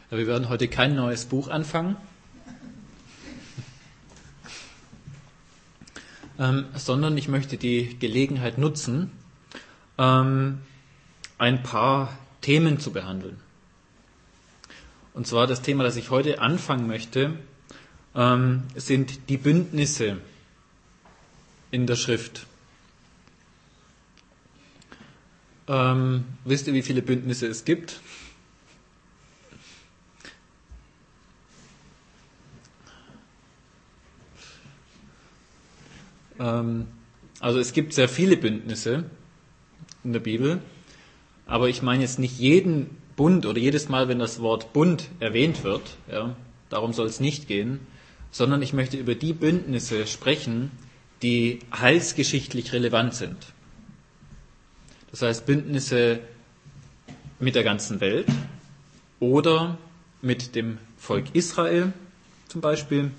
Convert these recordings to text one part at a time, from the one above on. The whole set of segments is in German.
Ja, wir werden heute kein neues Buch anfangen, sondern ich möchte die Gelegenheit nutzen, ein paar Themen zu behandeln. Und zwar das Thema, das ich heute anfangen möchte, sind die Bündnisse in der Schrift. Wisst ihr, wie viele Bündnisse es gibt? Also es gibt sehr viele Bündnisse in der Bibel, aber ich meine jetzt nicht jeden Bund oder jedes Mal, wenn das Wort Bund erwähnt wird, ja, darum soll es nicht gehen, sondern ich möchte über die Bündnisse sprechen, die heilsgeschichtlich relevant sind. Das heißt Bündnisse mit der ganzen Welt oder mit dem Volk Israel zum Beispiel.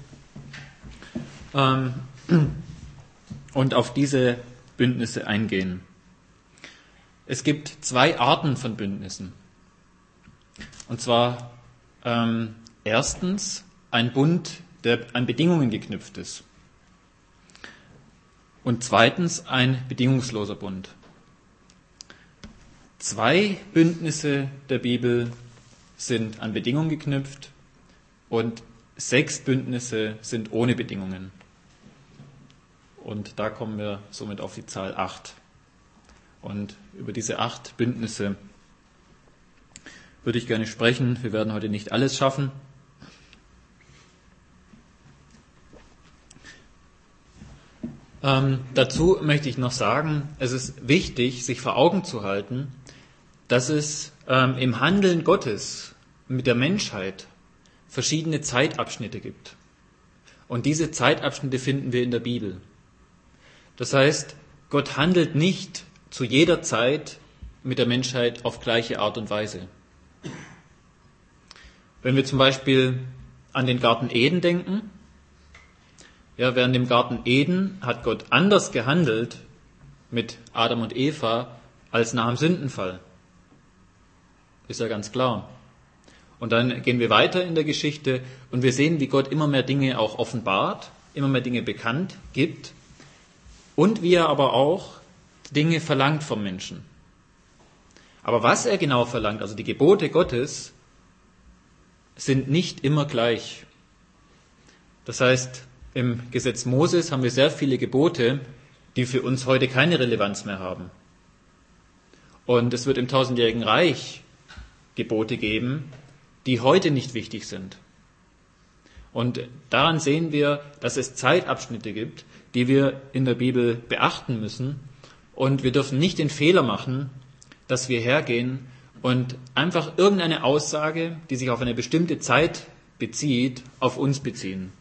Und auf diese Bündnisse eingehen. Es gibt zwei Arten von Bündnissen. Und zwar erstens ein Bund, der an Bedingungen geknüpft ist. Und zweitens ein bedingungsloser Bund. 2 Bündnisse der Bibel sind an Bedingungen geknüpft und 6 Bündnisse sind ohne Bedingungen. Und da kommen wir somit auf die Zahl 8. Und über diese 8 Bündnisse würde ich gerne sprechen. Wir werden heute nicht alles schaffen. Dazu möchte ich noch sagen, es ist wichtig, sich vor Augen zu halten, dass es im Handeln Gottes mit der Menschheit verschiedene Zeitabschnitte gibt. Und diese Zeitabschnitte finden wir in der Bibel. Das heißt, Gott handelt nicht zu jeder Zeit mit der Menschheit auf gleiche Art und Weise. Wenn wir zum Beispiel an den Garten Eden denken, ja, während dem Garten Eden hat Gott anders gehandelt mit Adam und Eva als nach dem Sündenfall. Ist ja ganz klar. Und dann gehen wir weiter in der Geschichte und wir sehen, wie Gott immer mehr Dinge auch offenbart, immer mehr Dinge bekannt gibt und wie er aber auch Dinge verlangt vom Menschen. Aber was er genau verlangt, also die Gebote Gottes, sind nicht immer gleich. Das heißt, im Gesetz Moses haben wir sehr viele Gebote, die für uns heute keine Relevanz mehr haben. Und es wird im 1000-jährigen Reich Gebote geben, die heute nicht wichtig sind. Und daran sehen wir, dass es Zeitabschnitte gibt, die wir in der Bibel beachten müssen. Und wir dürfen nicht den Fehler machen, dass wir hergehen und einfach irgendeine Aussage, die sich auf eine bestimmte Zeit bezieht, auf uns beziehen.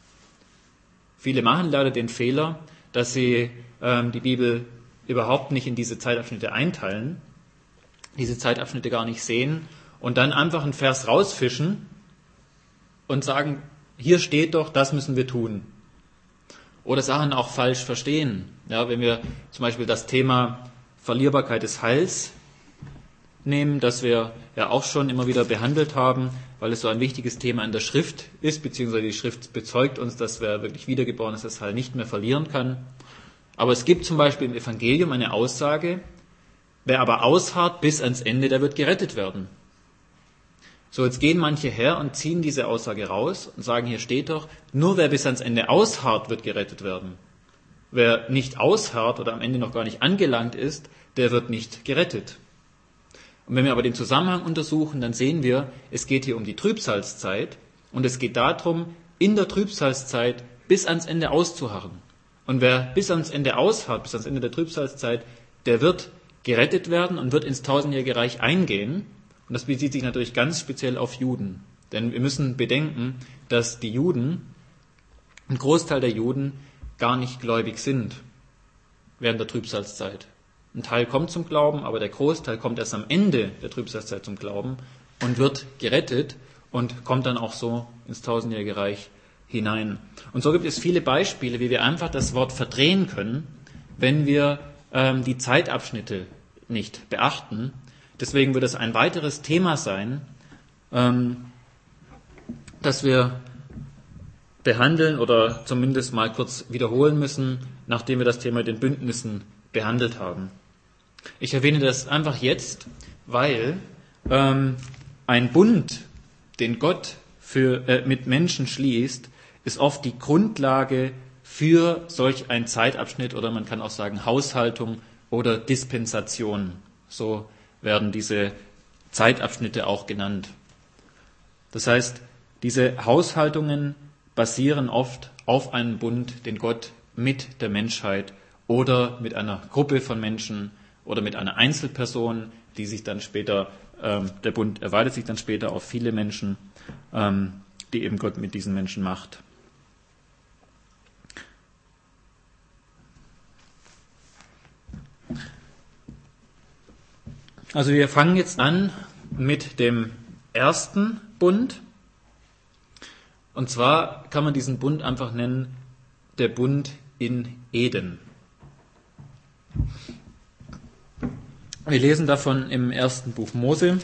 Viele machen leider den Fehler, dass sie die Bibel überhaupt nicht in diese Zeitabschnitte einteilen, diese Zeitabschnitte gar nicht sehen und dann einfach einen Vers rausfischen und sagen, hier steht doch, das müssen wir tun. Oder Sachen auch falsch verstehen. Ja, wenn wir zum Beispiel das Thema Verlierbarkeit des Heils nehmen, das wir ja auch schon immer wieder behandelt haben, weil es so ein wichtiges Thema in der Schrift ist, beziehungsweise die Schrift bezeugt uns, dass wer wirklich wiedergeboren ist, das Heil nicht mehr verlieren kann. Aber es gibt zum Beispiel im Evangelium eine Aussage, wer aber ausharrt bis ans Ende, der wird gerettet werden. So, jetzt gehen manche her und ziehen diese Aussage raus und sagen, hier steht doch, nur wer bis ans Ende ausharrt, wird gerettet werden. Wer nicht ausharrt oder am Ende noch gar nicht angelangt ist, der wird nicht gerettet. Und wenn wir aber den Zusammenhang untersuchen, dann sehen wir, es geht hier um die Trübsalzeit und es geht darum, in der Trübsalzeit bis ans Ende auszuharren. Und wer bis ans Ende ausharrt, bis ans Ende der Trübsalzeit, der wird gerettet werden und wird ins 1000-jährige Reich eingehen. Und das bezieht sich natürlich ganz speziell auf Juden. Denn wir müssen bedenken, dass die Juden, ein Großteil der Juden, gar nicht gläubig sind während der Trübsalzeit. Ein Teil kommt zum Glauben, aber der Großteil kommt erst am Ende der Trübsalzeit zum Glauben und wird gerettet und kommt dann auch so ins 1000-jährige Reich hinein. Und so gibt es viele Beispiele, wie wir einfach das Wort verdrehen können, wenn wir die Zeitabschnitte nicht beachten. Deswegen wird es ein weiteres Thema sein, das wir behandeln oder zumindest mal kurz wiederholen müssen, nachdem wir das Thema mit den Bündnissen behandelt haben. Ich erwähne das einfach jetzt, weil ein Bund, den Gott mit Menschen schließt, ist oft die Grundlage für solch einen Zeitabschnitt oder man kann auch sagen Haushaltung oder Dispensation. So werden diese Zeitabschnitte auch genannt. Das heißt, diese Haushaltungen basieren oft auf einem Bund, den Gott mit der Menschheit oder mit einer Gruppe von Menschen oder mit einer Einzelperson, die sich dann später, der Bund erweitert sich dann später auf viele Menschen, die eben Gott mit diesen Menschen macht. Also wir fangen jetzt an mit dem ersten Bund. Und zwar kann man diesen Bund einfach nennen, der Bund in Eden. Wir lesen davon im ersten Buch Mose.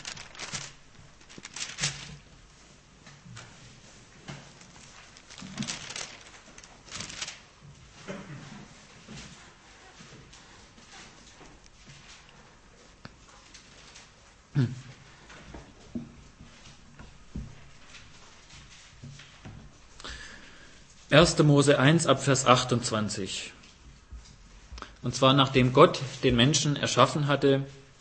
Erste Mose 1 ab Vers 28. Und zwar nachdem Gott den Menschen erschaffen hatte,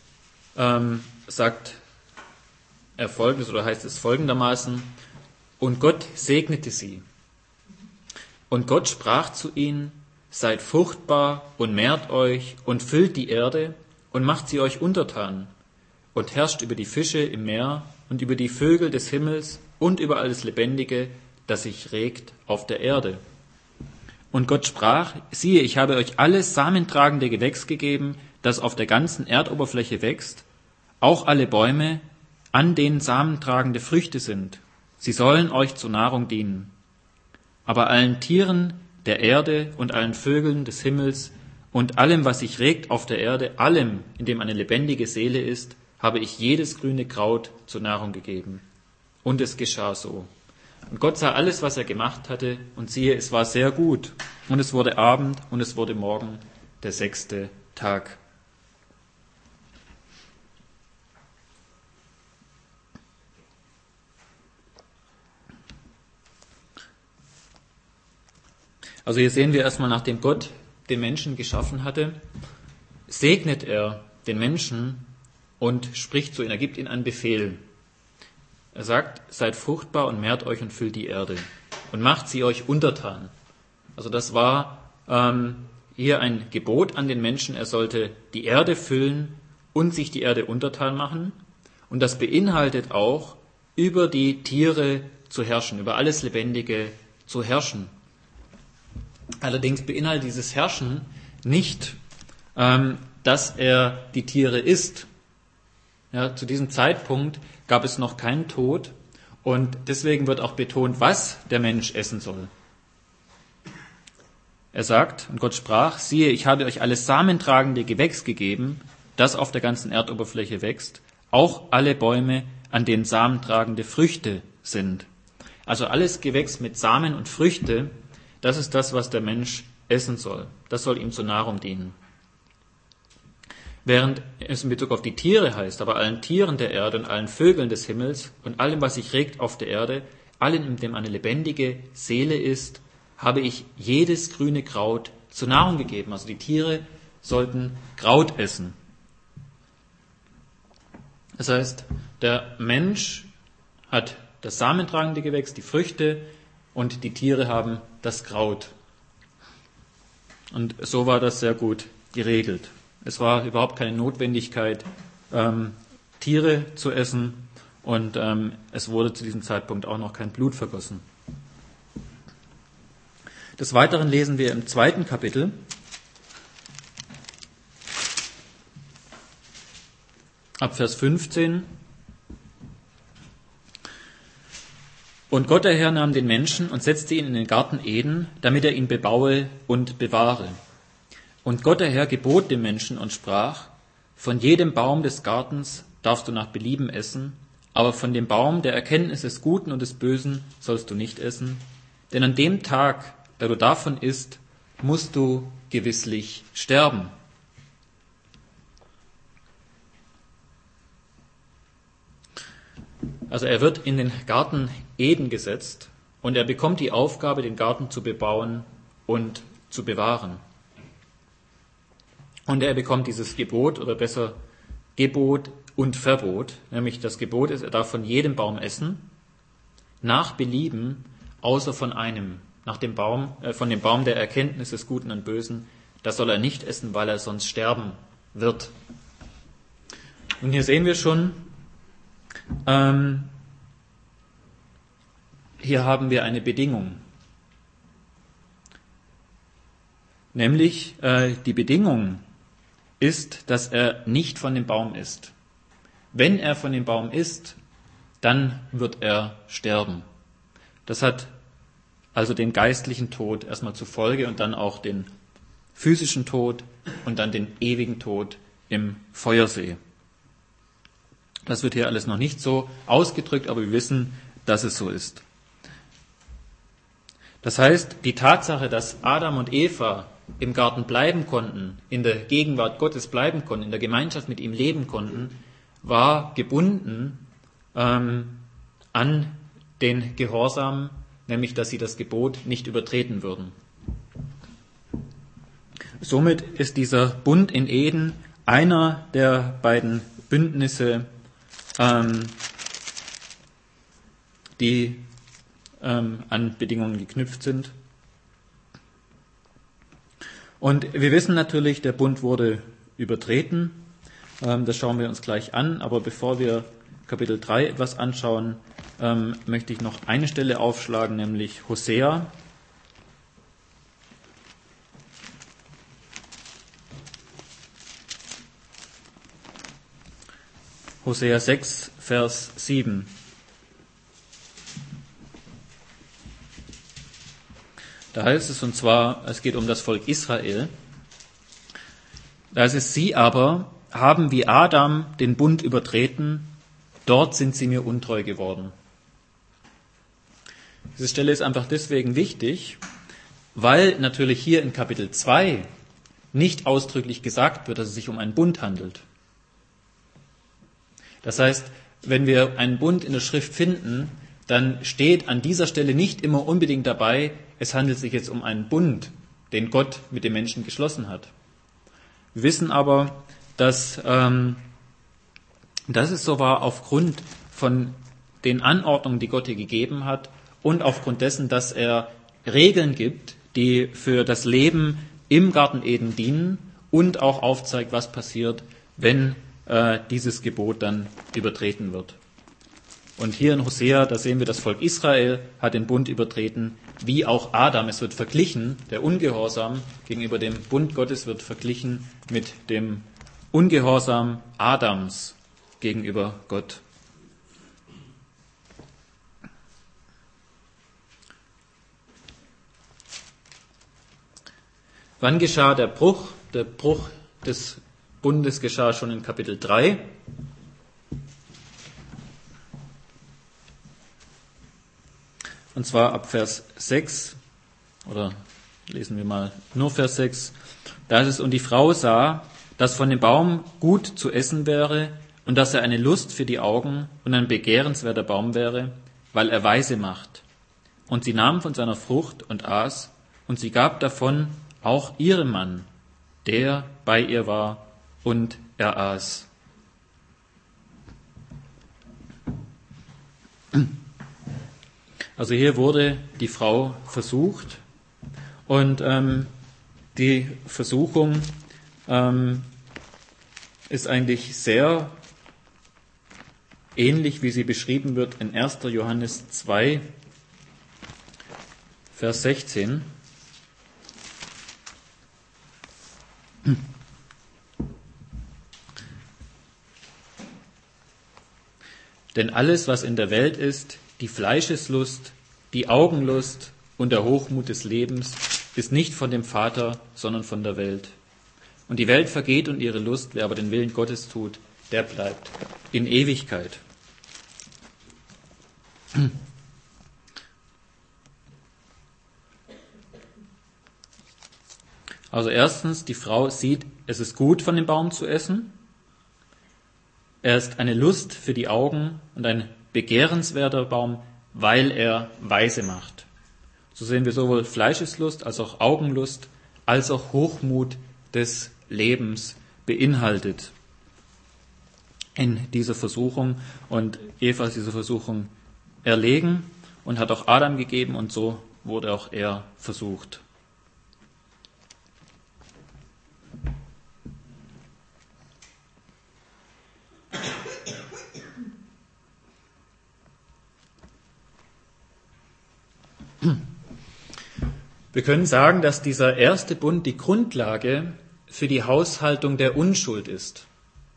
sagt er Folgendes oder heißt es folgendermaßen: Und Gott segnete sie. Und Gott sprach zu ihnen: Seid fruchtbar und mehrt euch und füllt die Erde und macht sie euch untertan und herrscht über die Fische im Meer und über die Vögel des Himmels und über alles Lebendige, das sich regt auf der Erde. Und Gott sprach: Siehe, ich habe euch alles samentragende Gewächs gegeben, das auf der ganzen Erdoberfläche wächst, auch alle Bäume, an denen samentragende Früchte sind. Sie sollen euch zur Nahrung dienen. Aber allen Tieren der Erde und allen Vögeln des Himmels und allem, was sich regt auf der Erde, allem, in dem eine lebendige Seele ist, habe ich jedes grüne Kraut zur Nahrung gegeben. Und es geschah so. Und Gott sah alles, was er gemacht hatte, und siehe, es war sehr gut. Und es wurde Abend und es wurde Morgen, der 6. Tag. Also hier sehen wir erstmal, nachdem Gott den Menschen geschaffen hatte, segnet er den Menschen und spricht zu ihm, er gibt ihnen einen Befehl. Er sagt: Seid fruchtbar und mehrt euch und füllt die Erde und macht sie euch untertan. Also das war hier ein Gebot an den Menschen. Er sollte die Erde füllen und sich die Erde untertan machen. Und das beinhaltet auch, über die Tiere zu herrschen, über alles Lebendige zu herrschen. Allerdings beinhaltet dieses Herrschen nicht, dass er die Tiere isst. Ja, zu diesem Zeitpunkt gab es noch keinen Tod und deswegen wird auch betont, was der Mensch essen soll. Er sagt, und Gott sprach: Siehe, ich habe euch alles samentragende Gewächs gegeben, das auf der ganzen Erdoberfläche wächst, auch alle Bäume, an denen samentragende Früchte sind. Also alles Gewächs mit Samen und Früchte, das ist das, was der Mensch essen soll. Das soll ihm zur Nahrung dienen. Während es in Bezug auf die Tiere heißt, aber allen Tieren der Erde und allen Vögeln des Himmels und allem, was sich regt auf der Erde, allen, in dem eine lebendige Seele ist, habe ich jedes grüne Kraut zur Nahrung gegeben. Also die Tiere sollten Kraut essen. Das heißt, der Mensch hat das samentragende Gewächs, die Früchte, und die Tiere haben das Kraut. Und so war das sehr gut geregelt. Es war überhaupt keine Notwendigkeit, Tiere zu essen, und es wurde zu diesem Zeitpunkt auch noch kein Blut vergossen. Des Weiteren lesen wir im 2. Kapitel, ab Vers 15. Und Gott der Herr nahm den Menschen und setzte ihn in den Garten Eden, damit er ihn bebaue und bewahre. Und Gott der Herr gebot dem Menschen und sprach: Von jedem Baum des Gartens darfst du nach Belieben essen, aber von dem Baum der Erkenntnis des Guten und des Bösen sollst du nicht essen, denn an dem Tag, da du davon isst, musst du gewisslich sterben. Also er wird in den Garten Eden gesetzt und er bekommt die Aufgabe, den Garten zu bebauen und zu bewahren. Und er bekommt dieses Gebot, oder besser Gebot und Verbot, nämlich das Gebot ist, er darf von jedem Baum essen, nach Belieben, außer von einem, von dem Baum der Erkenntnis des Guten und Bösen, das soll er nicht essen, weil er sonst sterben wird. Und hier sehen wir schon, hier haben wir eine Bedingung. Nämlich die Bedingung ist, dass er nicht von dem Baum isst. Wenn er von dem Baum isst, dann wird er sterben. Das hat also den geistlichen Tod erstmal zur Folge und dann auch den physischen Tod und dann den ewigen Tod im Feuersee. Das wird hier alles noch nicht so ausgedrückt, aber wir wissen, dass es so ist. Das heißt, die Tatsache, dass Adam und Eva im Garten bleiben konnten, in der Gegenwart Gottes bleiben konnten, in der Gemeinschaft mit ihm leben konnten, war gebunden an den Gehorsam, nämlich dass sie das Gebot nicht übertreten würden. Somit ist dieser Bund in Eden einer der beiden Bündnisse, die an Bedingungen geknüpft sind. Und wir wissen natürlich, der Bund wurde übertreten. Das schauen wir uns gleich an. Aber bevor wir Kapitel 3 etwas anschauen, möchte ich noch eine Stelle aufschlagen, nämlich Hosea. Hosea 6, Vers 7. Da heißt es, und zwar, es geht um das Volk Israel. Da heißt es, sie aber haben wie Adam den Bund übertreten, dort sind sie mir untreu geworden. Diese Stelle ist einfach deswegen wichtig, weil natürlich hier in Kapitel 2 nicht ausdrücklich gesagt wird, dass es sich um einen Bund handelt. Das heißt, wenn wir einen Bund in der Schrift finden, dann steht an dieser Stelle nicht immer unbedingt dabei, es handelt sich jetzt um einen Bund, den Gott mit dem Menschen geschlossen hat. Wir wissen aber, dass es so war aufgrund von den Anordnungen, die Gott hier gegeben hat und aufgrund dessen, dass er Regeln gibt, die für das Leben im Garten Eden dienen und auch aufzeigt, was passiert, wenn dieses Gebot dann übertreten wird. Und hier in Hosea, da sehen wir, das Volk Israel hat den Bund übertreten, wie auch Adam. Es wird verglichen, der Ungehorsam gegenüber dem Bund Gottes wird verglichen mit dem Ungehorsam Adams gegenüber Gott. Wann geschah der Bruch? Der Bruch des Bundes geschah schon in Kapitel 3. Und zwar ab Vers 6, oder lesen wir mal nur Vers 6. Da ist es, und die Frau sah, dass von dem Baum gut zu essen wäre und dass er eine Lust für die Augen und ein begehrenswerter Baum wäre, weil er weise macht. Und sie nahm von seiner Frucht und aß, und sie gab davon auch ihrem Mann, der bei ihr war, und er aß. Also hier wurde die Frau versucht und die Versuchung ist eigentlich sehr ähnlich, wie sie beschrieben wird in 1. Johannes 2, Vers 16. Denn alles, was in der Welt ist, die Fleischeslust, die Augenlust und der Hochmut des Lebens, ist nicht von dem Vater, sondern von der Welt. Und die Welt vergeht und ihre Lust, wer aber den Willen Gottes tut, der bleibt in Ewigkeit. Also erstens, die Frau sieht, es ist gut, von dem Baum zu essen. Er ist eine Lust für die Augen und ein begehrenswerter Baum, weil er weise macht. So sehen wir sowohl Fleischeslust als auch Augenlust, als auch Hochmut des Lebens beinhaltet in dieser Versuchung. Und Eva ist dieser Versuchung erlegen und hat auch Adam gegeben, und so wurde auch er versucht. Wir können sagen, dass dieser erste Bund die Grundlage für die Haushaltung der Unschuld ist.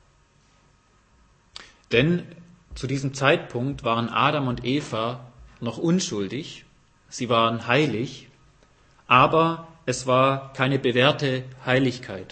Denn zu diesem Zeitpunkt waren Adam und Eva noch unschuldig, sie waren heilig, aber es war keine bewährte Heiligkeit.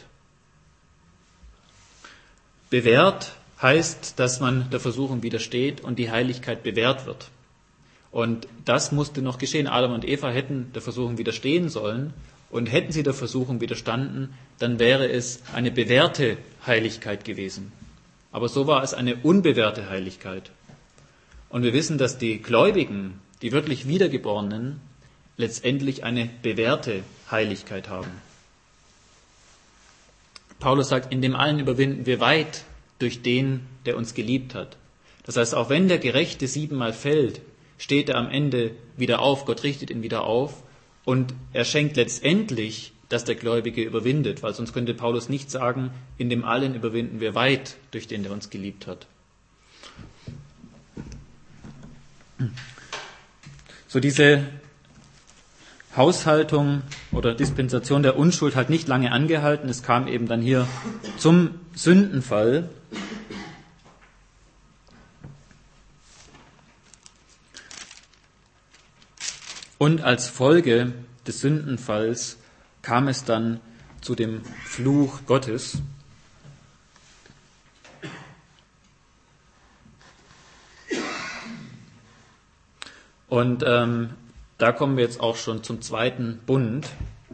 Bewährt heißt, dass man der Versuchung widersteht und die Heiligkeit bewährt wird. Und das musste noch geschehen. Adam und Eva hätten der Versuchung widerstehen sollen, und hätten sie der Versuchung widerstanden, dann wäre es eine bewährte Heiligkeit gewesen. Aber so war es eine unbewährte Heiligkeit. Und wir wissen, dass die Gläubigen, die wirklich Wiedergeborenen, letztendlich eine bewährte Heiligkeit haben. Paulus sagt, in dem allen überwinden wir weit durch den, der uns geliebt hat. Das heißt, auch wenn der Gerechte 7-mal fällt, steht er am Ende wieder auf, Gott richtet ihn wieder auf, und er schenkt letztendlich, dass der Gläubige überwindet, weil sonst könnte Paulus nicht sagen, in dem allen überwinden wir weit durch den, der uns geliebt hat. So diese Haushaltung oder Dispensation der Unschuld hat nicht lange angehalten. Es kam eben dann hier zum Sündenfall. Und als Folge des Sündenfalls kam es dann zu dem Fluch Gottes. Und da kommen wir jetzt auch schon zum zweiten Bund.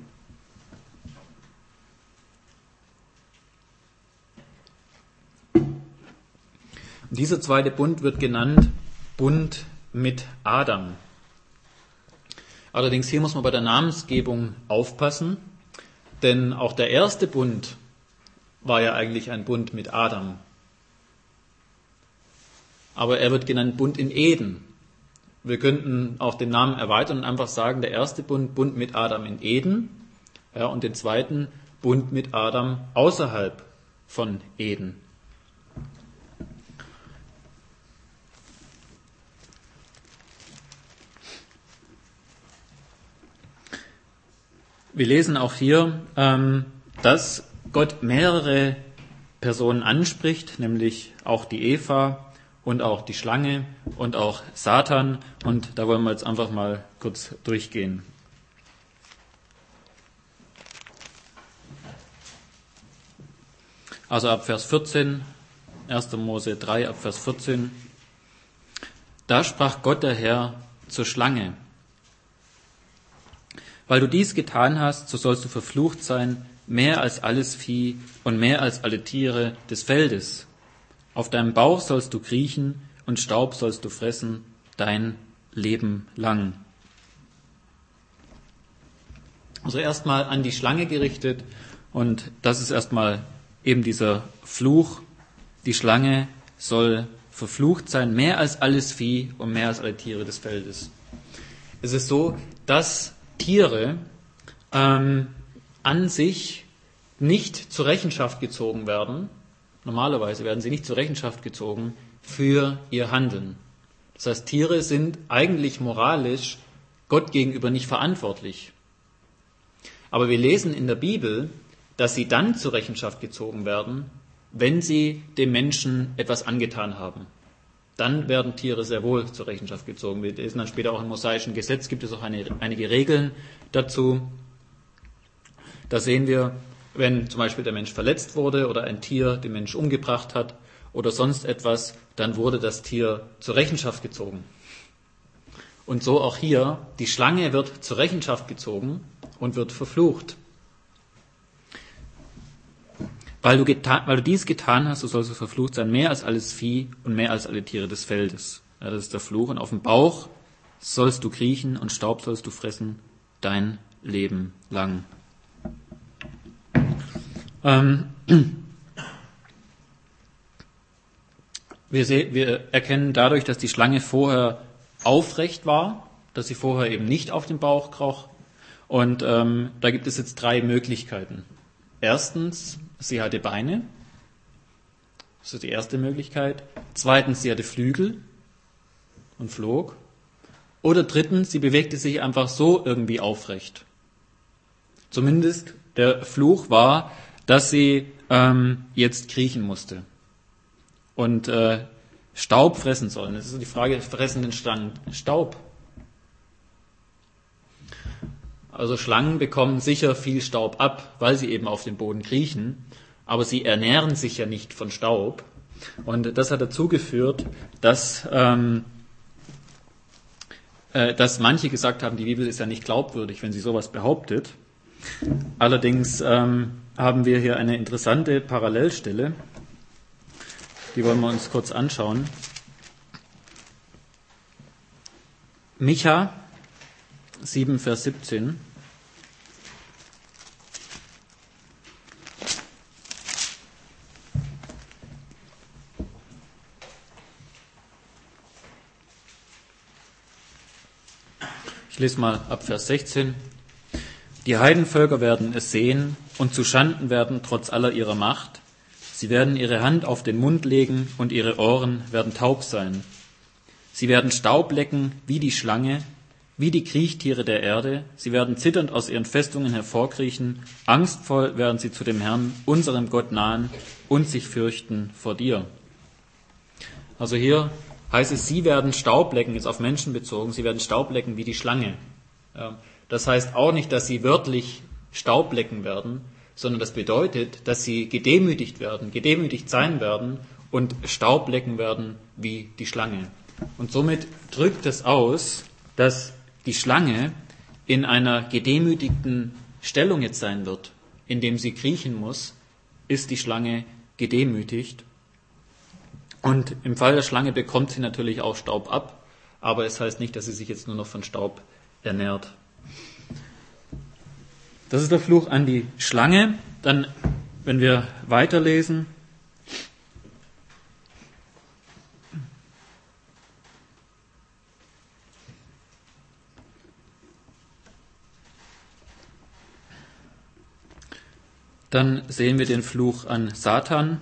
Und dieser zweite Bund wird genannt Bund mit Adam. Allerdings hier muss man bei der Namensgebung aufpassen, denn auch der erste Bund war ja eigentlich ein Bund mit Adam. Aber er wird genannt Bund in Eden. Wir könnten auch den Namen erweitern und einfach sagen, der erste Bund, Bund mit Adam in Eden, ja, und den zweiten Bund mit Adam außerhalb von Eden. Wir lesen auch hier, dass Gott mehrere Personen anspricht, nämlich auch die Eva und auch die Schlange und auch Satan. Und da wollen wir jetzt einfach mal kurz durchgehen. Also ab Vers 14, 1. Mose 3, ab Vers 14. Da sprach Gott der Herr zur Schlange: Weil du dies getan hast, so sollst du verflucht sein, mehr als alles Vieh und mehr als alle Tiere des Feldes. Auf deinem Bauch sollst du kriechen und Staub sollst du fressen dein Leben lang. Also erstmal an die Schlange gerichtet, und das ist erstmal eben dieser Fluch. Die Schlange soll verflucht sein, mehr als alles Vieh und mehr als alle Tiere des Feldes. Es ist so, dass Tiere an sich nicht zur Rechenschaft gezogen werden. Normalerweise werden sie nicht zur Rechenschaft gezogen für ihr Handeln. Das heißt, Tiere sind eigentlich moralisch Gott gegenüber nicht verantwortlich. Aber wir lesen in der Bibel, dass sie dann zur Rechenschaft gezogen werden, wenn sie dem Menschen etwas angetan haben. Dann werden Tiere sehr wohl zur Rechenschaft gezogen. Wir lesen dann später auch im mosaischen Gesetz, gibt es auch einige Regeln dazu. Da sehen wir, wenn zum Beispiel der Mensch verletzt wurde oder ein Tier den Mensch umgebracht hat oder sonst etwas, dann wurde das Tier zur Rechenschaft gezogen. Und so auch hier, die Schlange wird zur Rechenschaft gezogen und wird verflucht. Weil du dies getan hast, so sollst du verflucht sein, mehr als alles Vieh und mehr als alle Tiere des Feldes. Ja, das ist der Fluch. Und auf dem Bauch sollst du kriechen und Staub sollst du fressen dein Leben lang. Wir erkennen dadurch, dass die Schlange vorher aufrecht war, dass sie vorher eben nicht auf den Bauch kroch. Und da gibt es jetzt 3 Möglichkeiten. Erstens, sie hatte Beine. Das ist die erste Möglichkeit. Zweitens, sie hatte Flügel und flog. Oder drittens, sie bewegte sich einfach so irgendwie aufrecht. Zumindest der Fluch war, dass sie jetzt kriechen musste und Staub fressen sollen. Das ist die Frage, fressen den Schlangen Staub? Also Schlangen bekommen sicher viel Staub ab, weil sie eben auf dem Boden kriechen, aber sie ernähren sich ja nicht von Staub. Und das hat dazu geführt, dass manche gesagt haben, die Bibel ist ja nicht glaubwürdig, wenn sie sowas behauptet. Allerdings haben wir hier eine interessante Parallelstelle, die wollen wir uns kurz anschauen. Micha 7, Vers 17. Ich lese mal ab Vers 16. Die Heidenvölker werden es sehen und zu Schanden werden trotz aller ihrer Macht. Sie werden ihre Hand auf den Mund legen und ihre Ohren werden taub sein. Sie werden Staub lecken wie die Schlange, wie die Kriechtiere der Erde. Sie werden zitternd aus ihren Festungen hervorkriechen. Angstvoll werden sie zu dem Herrn, unserem Gott, nahen und sich fürchten vor dir. Also hier heißt es, sie werden Staub lecken, ist auf Menschen bezogen, sie werden Staub lecken wie die Schlange. Das heißt auch nicht, dass sie wörtlich Staub lecken werden, sondern das bedeutet, dass sie gedemütigt sein werden und Staub lecken werden wie die Schlange. Und somit drückt es aus, dass die Schlange in einer gedemütigten Stellung jetzt sein wird. Indem sie kriechen muss, ist die Schlange gedemütigt. Und im Fall der Schlange bekommt sie natürlich auch Staub ab, aber es heißt nicht, dass sie sich jetzt nur noch von Staub ernährt. Das ist der Fluch an die Schlange. Dann, wenn wir weiterlesen, dann sehen wir den Fluch an Satan.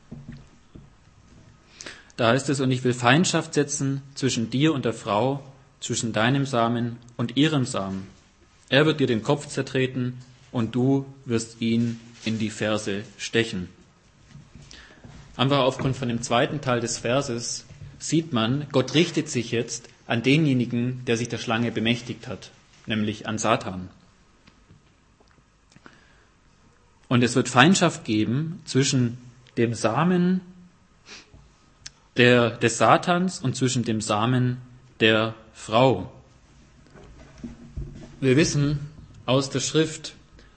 Da heißt es, und ich will Feindschaft setzen zwischen dir und der Frau, zwischen deinem Samen und ihrem Samen. Er wird dir den Kopf zertreten und du wirst ihn in die Ferse stechen. Einfach aufgrund von dem zweiten Teil des Verses sieht man, Gott richtet sich jetzt an denjenigen, der sich der Schlange bemächtigt hat, nämlich an Satan. Und es wird Feindschaft geben zwischen dem Samen des Satans und zwischen dem Samen der Frau. Wir wissen aus der Schrift,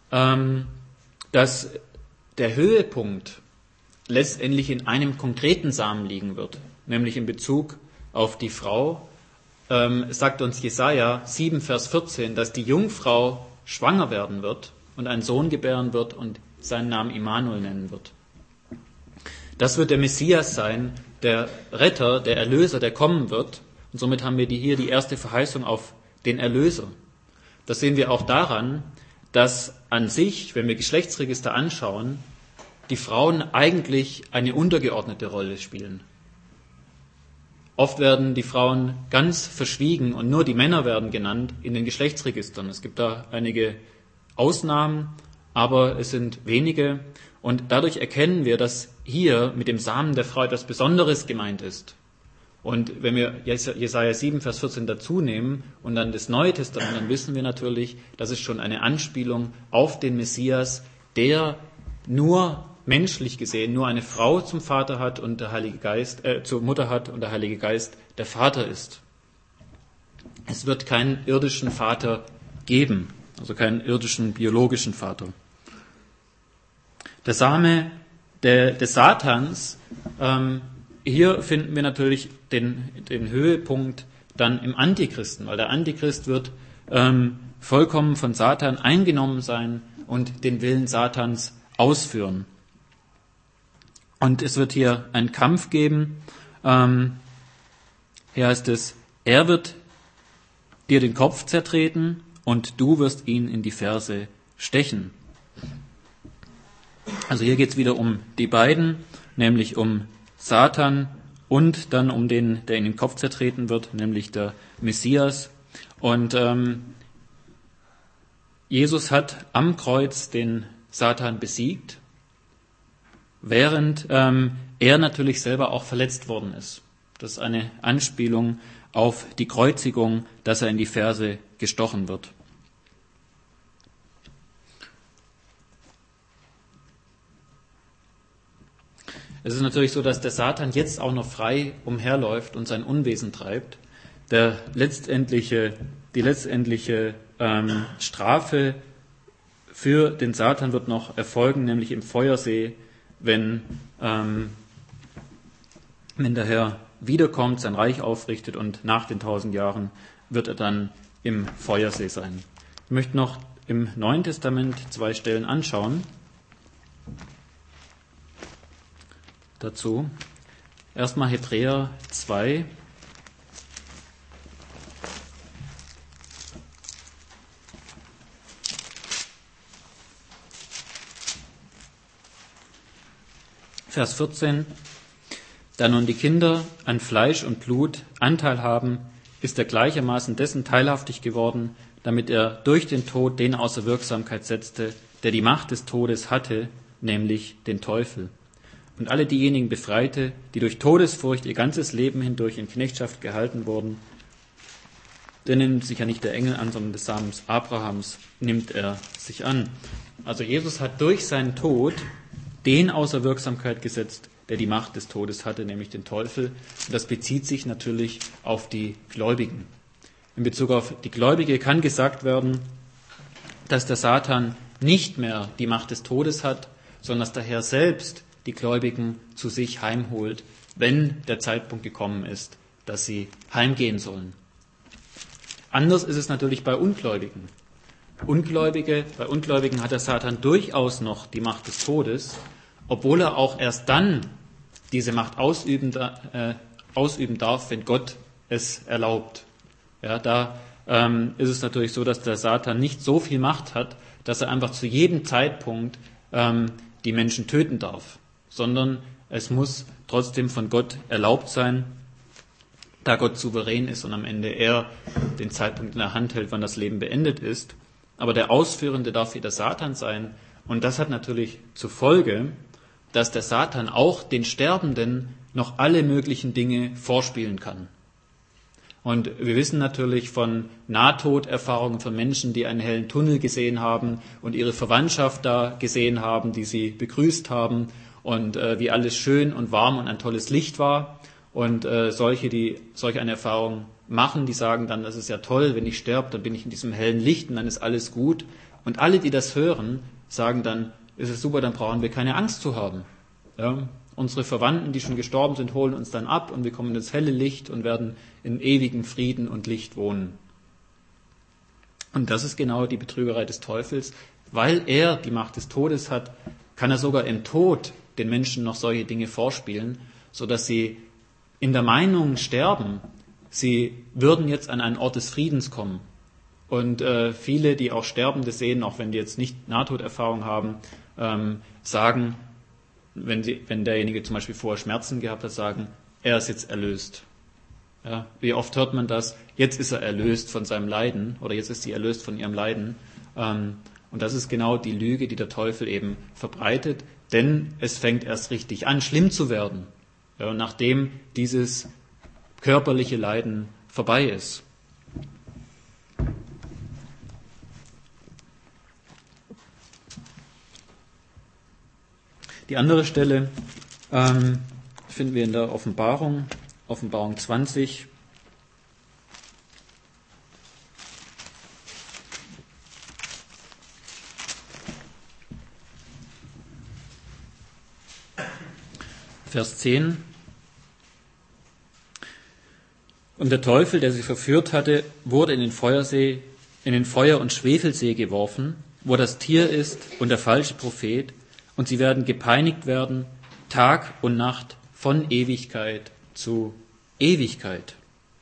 dass der Höhepunkt letztendlich in einem konkreten Samen liegen wird, nämlich in Bezug auf die Frau. Sagt uns Jesaja 7, Vers 14, dass die Jungfrau schwanger werden wird und einen Sohn gebären wird und seinen Namen Immanuel nennen wird. Das wird der Messias sein, der Retter, der Erlöser, der kommen wird. Und somit haben wir hier die erste Verheißung auf den Erlöser. Das sehen wir auch daran, dass an sich, wenn wir Geschlechtsregister anschauen, die Frauen eigentlich eine untergeordnete Rolle spielen. Oft werden die Frauen ganz verschwiegen und nur die Männer werden genannt in den Geschlechtsregistern. Es gibt da einige Ausnahmen, aber es sind wenige. Und dadurch erkennen wir, dass hier mit dem Samen der Frau etwas Besonderes gemeint ist. Und wenn wir Jesaja 7, Vers 14 dazu nehmen und dann das Neue Testament, dann wissen wir natürlich, das ist schon eine Anspielung auf den Messias, der nur menschlich gesehen nur eine Frau zum Vater hat und der Heilige Geist, zur Mutter hat und der Heilige Geist der Vater ist. Es wird keinen irdischen Vater geben, also keinen irdischen biologischen Vater. Der Same des Satans, hier finden wir natürlich den Höhepunkt dann im Antichristen, weil der Antichrist wird vollkommen von Satan eingenommen sein und den Willen Satans ausführen. Und es wird hier einen Kampf geben. Hier heißt es, er wird dir den Kopf zertreten und du wirst ihn in die Ferse stechen. Also hier geht es wieder um die beiden, nämlich um Satan und dann um den, der in den Kopf zertreten wird, nämlich der Messias. Und Jesus hat am Kreuz den Satan besiegt, während er natürlich selber auch verletzt worden ist. Das ist eine Anspielung auf die Kreuzigung, dass er in die Ferse gestochen wird. Es ist natürlich so, dass der Satan jetzt auch noch frei umherläuft und sein Unwesen treibt. Die letztendliche Strafe für den Satan wird noch erfolgen, nämlich im Feuersee, wenn der Herr wiederkommt, sein Reich aufrichtet und nach den 1000 Jahren wird er dann im Feuersee sein. Ich möchte noch im Neuen Testament 2 Stellen anschauen. Dazu. Erstmal Hebräer 2. Vers 14. Da nun die Kinder an Fleisch und Blut Anteil haben, ist er gleichermaßen dessen teilhaftig geworden, damit er durch den Tod den außer Wirksamkeit setzte, der die Macht des Todes hatte, nämlich den Teufel. Und alle diejenigen befreite, die durch Todesfurcht ihr ganzes Leben hindurch in Knechtschaft gehalten wurden. Der nimmt sich ja nicht der Engel an, sondern des Samens Abrahams nimmt er sich an. Also Jesus hat durch seinen Tod den außer Wirksamkeit gesetzt, der die Macht des Todes hatte, nämlich den Teufel. Und das bezieht sich natürlich auf die Gläubigen. In Bezug auf die Gläubige kann gesagt werden, dass der Satan nicht mehr die Macht des Todes hat, sondern dass der Herr selbst die Gläubigen zu sich heimholt, wenn der Zeitpunkt gekommen ist, dass sie heimgehen sollen. Anders ist es natürlich bei Ungläubigen. Bei Ungläubigen hat der Satan durchaus noch die Macht des Todes, obwohl er auch erst dann diese Macht ausüben darf, wenn Gott es erlaubt. Ja, da ist es natürlich so, dass der Satan nicht so viel Macht hat, dass er einfach zu jedem Zeitpunkt die Menschen töten darf, sondern es muss trotzdem von Gott erlaubt sein, da Gott souverän ist und am Ende er den Zeitpunkt in der Hand hält, wann das Leben beendet ist. Aber der Ausführende darf wieder Satan sein. Und das hat natürlich zur Folge, dass der Satan auch den Sterbenden noch alle möglichen Dinge vorspielen kann. Und wir wissen natürlich von Nahtoderfahrungen von Menschen, die einen hellen Tunnel gesehen haben und ihre Verwandtschaft da gesehen haben, die sie begrüßt haben und wie alles schön und warm und ein tolles Licht war. Und solche, die solch eine Erfahrung machen, die sagen dann, das ist ja toll, wenn ich sterbe, dann bin ich in diesem hellen Licht und dann ist alles gut. Und alle, die das hören, sagen dann, ist es super, dann brauchen wir keine Angst zu haben. Ja? Unsere Verwandten, die schon gestorben sind, holen uns dann ab und wir kommen ins helle Licht und werden in ewigem Frieden und Licht wohnen. Und das ist genau die Betrügerei des Teufels. Weil er die Macht des Todes hat, kann er sogar im Tod den Menschen noch solche Dinge vorspielen, sodass sie in der Meinung sterben, sie würden jetzt an einen Ort des Friedens kommen. Und viele, die auch Sterbende sehen, auch wenn die jetzt nicht Nahtoderfahrung haben, sagen, wenn derjenige zum Beispiel vorher Schmerzen gehabt hat, sagen, er ist jetzt erlöst. Ja, wie oft hört man das? Jetzt ist er erlöst von seinem Leiden oder jetzt ist sie erlöst von ihrem Leiden. Und das ist genau die Lüge, die der Teufel eben verbreitet, denn es fängt erst richtig an, schlimm zu werden, ja, nachdem dieses körperliche Leiden vorbei ist. Die andere Stelle finden wir in der Offenbarung 20. Vers 10. Und der Teufel, der sie verführt hatte, wurde in den Feuer- und Schwefelsee geworfen, wo das Tier ist und der falsche Prophet, und sie werden gepeinigt werden, Tag und Nacht, von Ewigkeit zu Ewigkeit.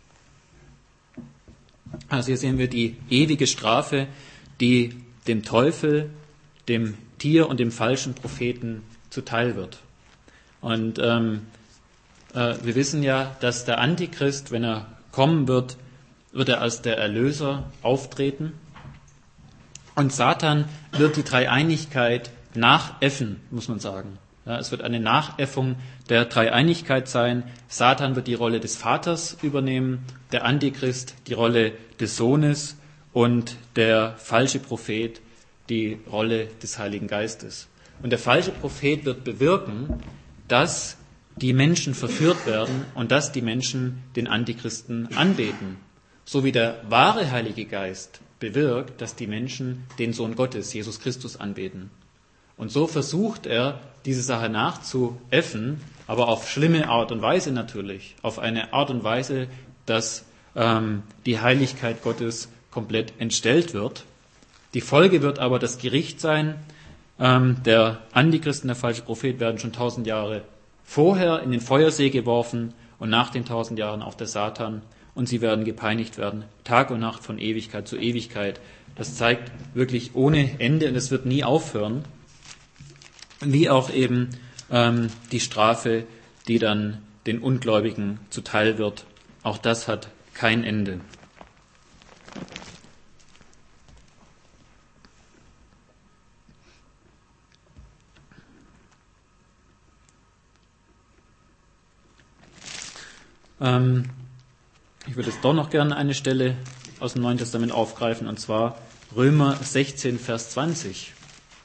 Also hier sehen wir die ewige Strafe, die dem Teufel, dem Tier und dem falschen Propheten zuteil wird. Und wir wissen ja, dass der Antichrist, wenn er kommen wird, wird er als der Erlöser auftreten. Und Satan wird die Dreieinigkeit nachäffen, muss man sagen. Ja, es wird eine Nachäffung der Dreieinigkeit sein. Satan wird die Rolle des Vaters übernehmen, der Antichrist die Rolle des Sohnes und der falsche Prophet die Rolle des Heiligen Geistes. Und der falsche Prophet wird bewirken, dass die Menschen verführt werden und dass die Menschen den Antichristen anbeten. So wie der wahre Heilige Geist bewirkt, dass die Menschen den Sohn Gottes, Jesus Christus, anbeten. Und so versucht er, diese Sache nachzuäffen, aber auf schlimme Art und Weise natürlich. Auf eine Art und Weise, dass die Heiligkeit Gottes komplett entstellt wird. Die Folge wird aber das Gericht sein. Der Antichrist und der falsche Prophet werden schon 1000 Jahre vorher in den Feuersee geworfen und nach den 1000 Jahren auch der Satan. Und sie werden gepeinigt werden, Tag und Nacht, von Ewigkeit zu Ewigkeit. Das zeigt wirklich ohne Ende und es wird nie aufhören. Wie auch eben die Strafe, die dann den Ungläubigen zuteil wird. Auch das hat kein Ende. Ich würde jetzt doch noch gerne eine Stelle aus dem Neuen Testament aufgreifen, und zwar Römer 16, Vers 20.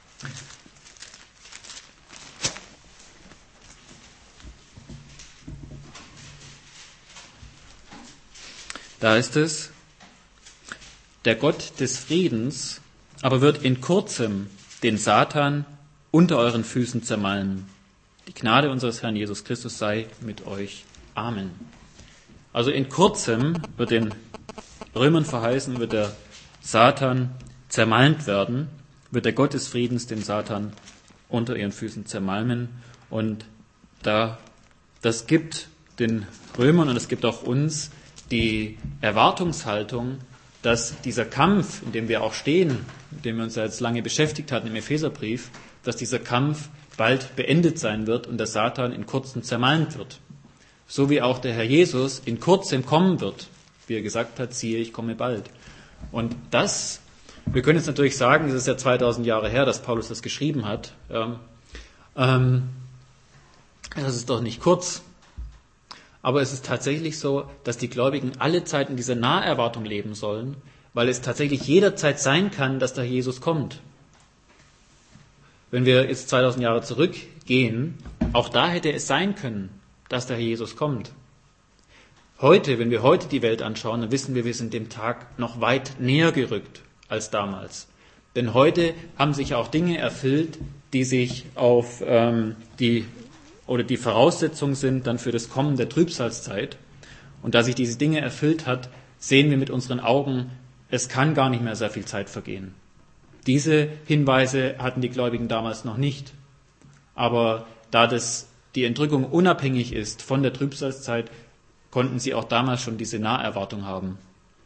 Da ist es: Der Gott des Friedens aber wird in kurzem den Satan unter euren Füßen zermalmen. Die Gnade unseres Herrn Jesus Christus sei mit euch. Amen. Also in kurzem wird den Römern verheißen, wird der Satan zermalmt werden, wird der Gott des Friedens den Satan unter ihren Füßen zermalmen. Und das gibt den Römern und es gibt auch uns die Erwartungshaltung, dass dieser Kampf, in dem wir auch stehen, mit dem wir uns ja jetzt lange beschäftigt hatten im Epheserbrief, dass dieser Kampf bald beendet sein wird und der Satan in kurzem zermalmt wird. So wie auch der Herr Jesus in kurzem kommen wird, wie er gesagt hat, siehe, ich komme bald. Und das, wir können jetzt natürlich sagen, es ist ja 2000 Jahre her, dass Paulus das geschrieben hat. Das ist doch nicht kurz. Aber es ist tatsächlich so, dass die Gläubigen alle Zeit in dieser Naherwartung leben sollen, weil es tatsächlich jederzeit sein kann, dass der Herr Jesus kommt. Wenn wir jetzt 2000 Jahre zurückgehen, auch da hätte es sein können, dass der Herr Jesus kommt. Heute, wenn wir heute die Welt anschauen, dann wissen wir sind dem Tag noch weit näher gerückt als damals. Denn heute haben sich auch Dinge erfüllt, die sich auf die Voraussetzung sind dann für das Kommen der Trübsalzeit. Und da sich diese Dinge erfüllt hat, sehen wir mit unseren Augen, es kann gar nicht mehr sehr viel Zeit vergehen. Diese Hinweise hatten die Gläubigen damals noch nicht. Aber da die Entrückung unabhängig ist von der Trübsalzeit, konnten sie auch damals schon diese Naherwartung haben.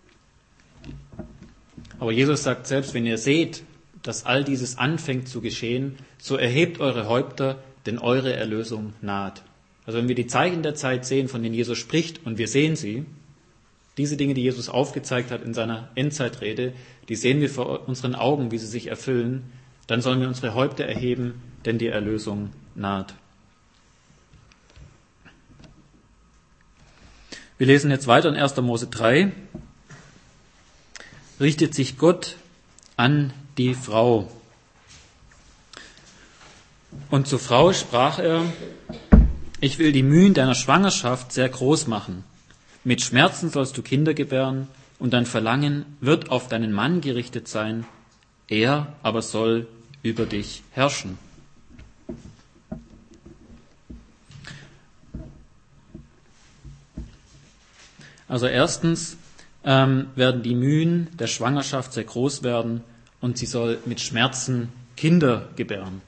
Aber Jesus sagt selbst, wenn ihr seht, dass all dieses anfängt zu geschehen, so erhebt eure Häupter, denn eure Erlösung naht. Also wenn wir die Zeichen der Zeit sehen, von denen Jesus spricht, und wir sehen sie, diese Dinge, die Jesus aufgezeigt hat in seiner Endzeitrede, die sehen wir vor unseren Augen, wie sie sich erfüllen, dann sollen wir unsere Häupter erheben, denn die Erlösung naht. Wir lesen jetzt weiter in 1. Mose 3. Richtet sich Gott an die Frau. Und zur Frau sprach er: Ich will die Mühen deiner Schwangerschaft sehr groß machen. Mit Schmerzen sollst du Kinder gebären, und dein Verlangen wird auf deinen Mann gerichtet sein, er aber soll über dich herrschen. Also erstens werden die Mühen der Schwangerschaft sehr groß werden und sie soll mit Schmerzen Kinder gebären.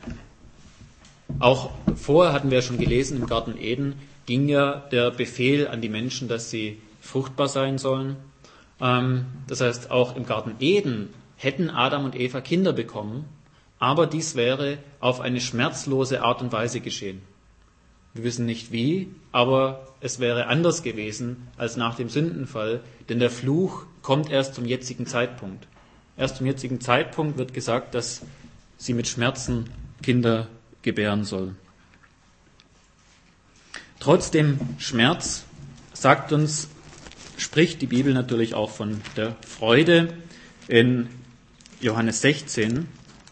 Auch vorher hatten wir schon gelesen, im Garten Eden ging ja der Befehl an die Menschen, dass sie fruchtbar sein sollen. Das heißt, auch im Garten Eden hätten Adam und Eva Kinder bekommen, aber dies wäre auf eine schmerzlose Art und Weise geschehen. Wir wissen nicht wie, aber es wäre anders gewesen als nach dem Sündenfall, denn der Fluch kommt erst zum jetzigen Zeitpunkt. Erst zum jetzigen Zeitpunkt wird gesagt, dass sie mit Schmerzen Kinder gebären soll. Trotz dem Schmerz spricht die Bibel natürlich auch von der Freude in Johannes 16.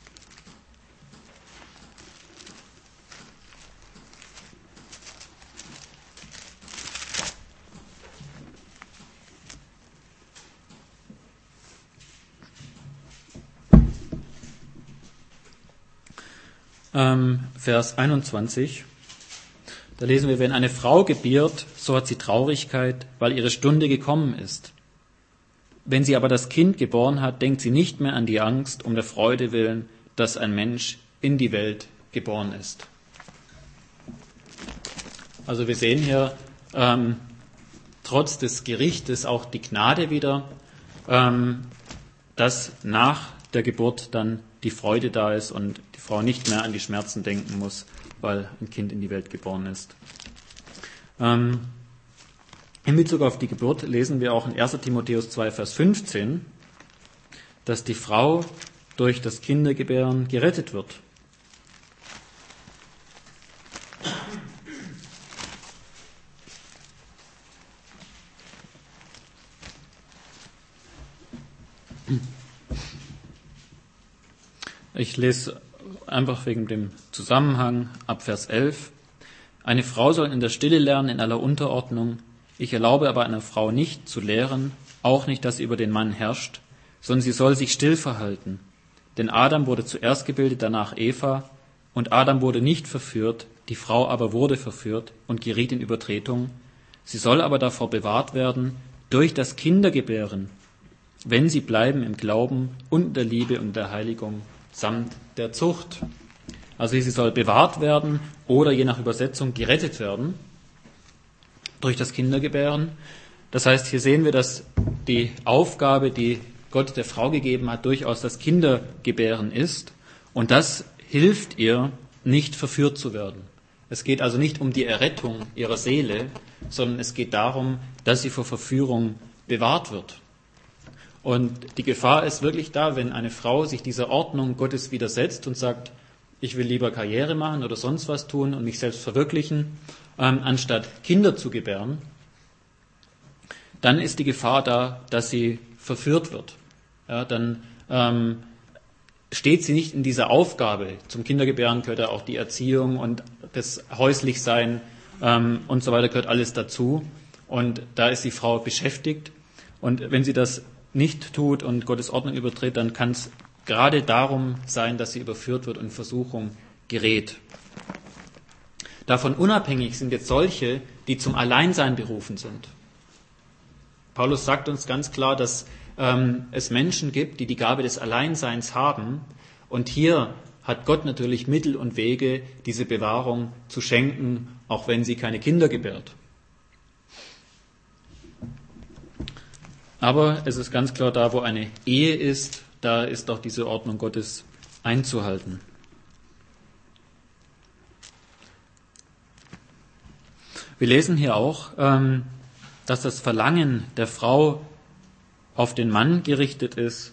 Vers 21, da lesen wir, wenn eine Frau gebiert, so hat sie Traurigkeit, weil ihre Stunde gekommen ist. Wenn sie aber das Kind geboren hat, denkt sie nicht mehr an die Angst um der Freude willen, dass ein Mensch in die Welt geboren ist. Also wir sehen hier trotz des Gerichtes auch die Gnade wieder, dass nach der Geburt dann die Freude da ist und die Frau nicht mehr an die Schmerzen denken muss, weil ein Kind in die Welt geboren ist. In Bezug auf die Geburt lesen wir auch in 1. Timotheus 2, Vers 15, dass die Frau durch das Kindergebären gerettet wird. Ich lese einfach wegen dem Zusammenhang ab Vers 11. Eine Frau soll in der Stille lernen, in aller Unterordnung. Ich erlaube aber einer Frau nicht zu lehren, auch nicht, dass sie über den Mann herrscht, sondern sie soll sich still verhalten. Denn Adam wurde zuerst gebildet, danach Eva. Und Adam wurde nicht verführt, die Frau aber wurde verführt und geriet in Übertretung. Sie soll aber davor bewahrt werden, durch das Kindergebären, wenn sie bleiben im Glauben und der Liebe und der Heiligung samt der Zucht. Also sie soll bewahrt werden oder je nach Übersetzung gerettet werden durch das Kindergebären. Das heißt, hier sehen wir, dass die Aufgabe, die Gott der Frau gegeben hat, durchaus das Kindergebären ist. Und das hilft ihr, nicht verführt zu werden. Es geht also nicht um die Errettung ihrer Seele, sondern es geht darum, dass sie vor Verführung bewahrt wird. Und die Gefahr ist wirklich da, wenn eine Frau sich dieser Ordnung Gottes widersetzt und sagt, ich will lieber Karriere machen oder sonst was tun und mich selbst verwirklichen, anstatt Kinder zu gebären, dann ist die Gefahr da, dass sie verführt wird. Ja, dann steht sie nicht in dieser Aufgabe. Zum Kindergebären gehört ja auch die Erziehung und das Häuslichsein und so weiter gehört alles dazu. Und da ist die Frau beschäftigt. Und wenn sie das nicht tut und Gottes Ordnung übertritt, dann kann es gerade darum sein, dass sie überführt wird und in Versuchung gerät. Davon unabhängig sind jetzt solche, die zum Alleinsein berufen sind. Paulus sagt uns ganz klar, dass es Menschen gibt, die die Gabe des Alleinseins haben. Und hier hat Gott natürlich Mittel und Wege, diese Bewahrung zu schenken, auch wenn sie keine Kinder gebärt. Aber es ist ganz klar, da wo eine Ehe ist, da ist auch diese Ordnung Gottes einzuhalten. Wir lesen hier auch, dass das Verlangen der Frau auf den Mann gerichtet ist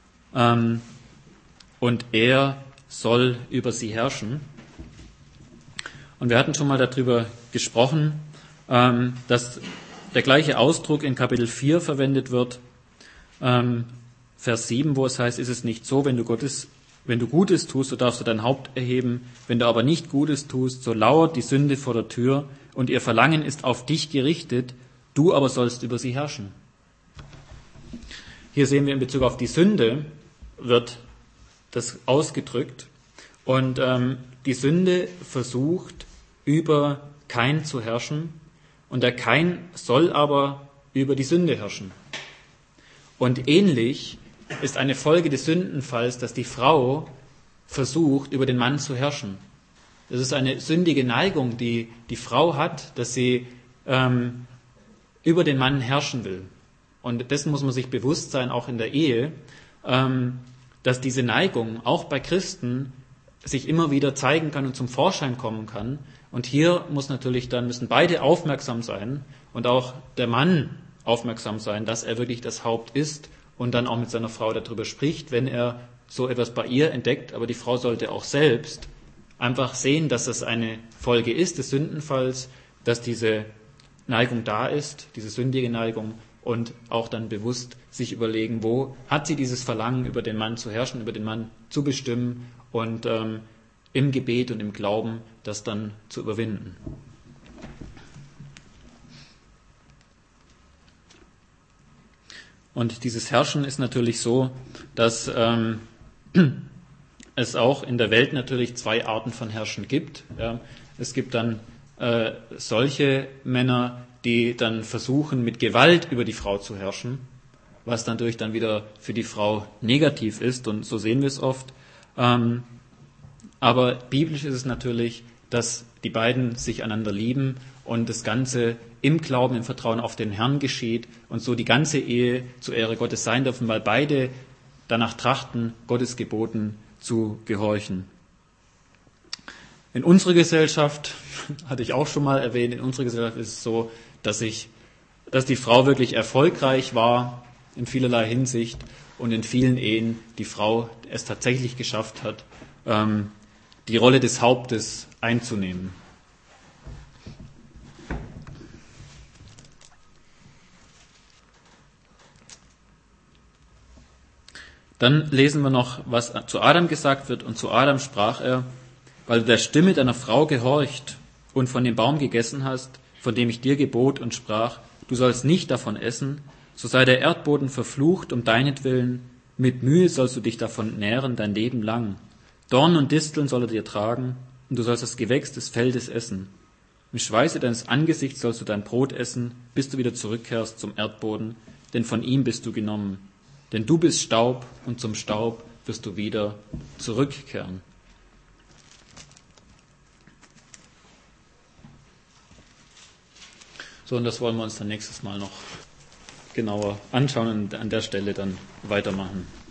und er soll über sie herrschen. Und wir hatten schon mal darüber gesprochen, dass der gleiche Ausdruck in Kapitel 4 verwendet wird, Vers 7, wo es heißt, ist es nicht so, wenn du Gutes tust, so darfst du dein Haupt erheben, wenn du aber nicht Gutes tust, so lauert die Sünde vor der Tür und ihr Verlangen ist auf dich gerichtet, du aber sollst über sie herrschen. Hier sehen wir in Bezug auf die Sünde, wird das ausgedrückt und die Sünde versucht, über Kain zu herrschen und der Kain soll aber über die Sünde herrschen. Und ähnlich ist eine Folge des Sündenfalls, dass die Frau versucht, über den Mann zu herrschen. Das ist eine sündige Neigung, die die Frau hat, dass sie über den Mann herrschen will. Und dessen muss man sich bewusst sein, auch in der Ehe, dass diese Neigung auch bei Christen sich immer wieder zeigen kann und zum Vorschein kommen kann. Und hier müssen beide aufmerksam sein und auch der Mann aufmerksam sein, dass er wirklich das Haupt ist und dann auch mit seiner Frau darüber spricht, wenn er so etwas bei ihr entdeckt. Aber die Frau sollte auch selbst einfach sehen, dass das eine Folge ist des Sündenfalls, dass diese Neigung da ist, diese sündige Neigung, und auch dann bewusst sich überlegen, wo hat sie dieses Verlangen, über den Mann zu herrschen, über den Mann zu bestimmen und im Gebet und im Glauben das dann zu überwinden. Und dieses Herrschen ist natürlich so, dass es auch in der Welt natürlich zwei Arten von Herrschen gibt. Ja. Es gibt dann solche Männer, die dann versuchen, mit Gewalt über die Frau zu herrschen, was natürlich dann wieder für die Frau negativ ist, und so sehen wir es oft. Aber biblisch ist es natürlich, dass die beiden sich einander lieben und das Ganze im Glauben, im Vertrauen auf den Herrn geschieht und so die ganze Ehe zur Ehre Gottes sein dürfen, weil beide danach trachten, Gottes Geboten zu gehorchen. In unserer Gesellschaft, hatte ich auch schon mal erwähnt, in unserer Gesellschaft ist es so, dass die Frau wirklich erfolgreich war in vielerlei Hinsicht und in vielen Ehen die Frau es tatsächlich geschafft hat, die Rolle des Hauptes einzunehmen. Dann lesen wir noch, was zu Adam gesagt wird. Und zu Adam sprach er: Weil du der Stimme deiner Frau gehorcht und von dem Baum gegessen hast, von dem ich dir gebot und sprach, du sollst nicht davon essen, so sei der Erdboden verflucht um deinetwillen, mit Mühe sollst du dich davon nähren dein Leben lang. Dornen und Disteln soll er dir tragen, und du sollst das Gewächs des Feldes essen. Im Schweiße deines Angesichts sollst du dein Brot essen, bis du wieder zurückkehrst zum Erdboden, denn von ihm bist du genommen. Denn du bist Staub, und zum Staub wirst du wieder zurückkehren. So, und das wollen wir uns dann nächstes Mal noch genauer anschauen und an der Stelle dann weitermachen.